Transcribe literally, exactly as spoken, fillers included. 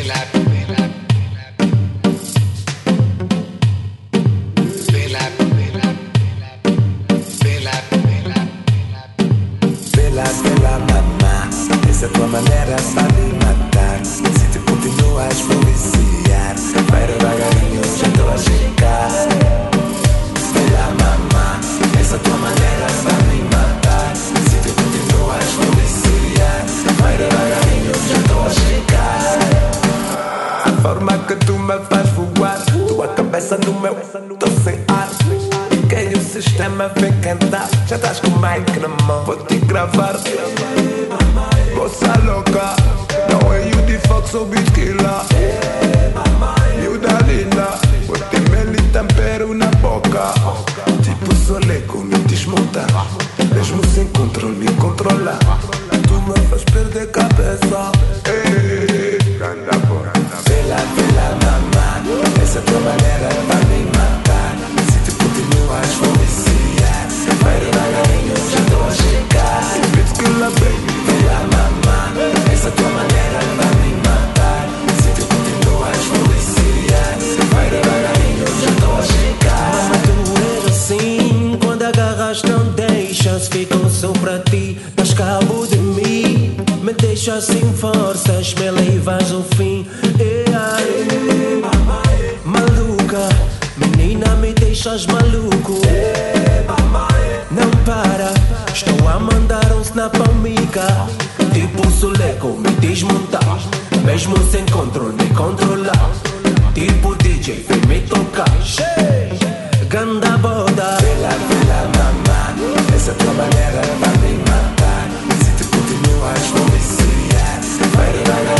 Essa tua maneira para me matar. Se te continuas a policiar, vai devagarinho, já estou a chegar. Pela mamá, essa tua maneira para me matar. Se te continuas a policiar, vai devagarinho, já estou a chegar. A forma que tu me faz voar, tua cabeça no meu, tô sem ar. Liguei o sistema, vem cantar. Já estás com o mic na mão, vou te gravar. Bossa louca, não é you the fuck, sou beat killer. Miúda linda, vou ter mel e tempero na boca. Tipo soleco, me desmonta. Mesmo sem controle, me controla. Tu me faz perder cabeça. Ganda porra. Pela, pela mamá, essa tua maneira vai me matar. Se te continuas a policiar, vai devagarinho, já estou a chegar. Beat killer, baby. Pela mamá, essa tua maneira vai me matar. Se te continuas a policiar, vai devagarinho, já estou a chegar. Mama, tu és assim, quando agarras não deixas, ficam só pra ti, das cabo de mim. Me deixas sem forças, me levas ao fim. E aí, maluca, menina, me deixas maluco. Não para, estou a mandar um snap amiga. Tipo soleco, me desmontar. Mesmo sem controle, me controlar. Tipo D J, vem me tocar. Ganda boda. Pela, pela mamá, essa tua maneira vai me matar. Se te continuas a policiar, vai devagar.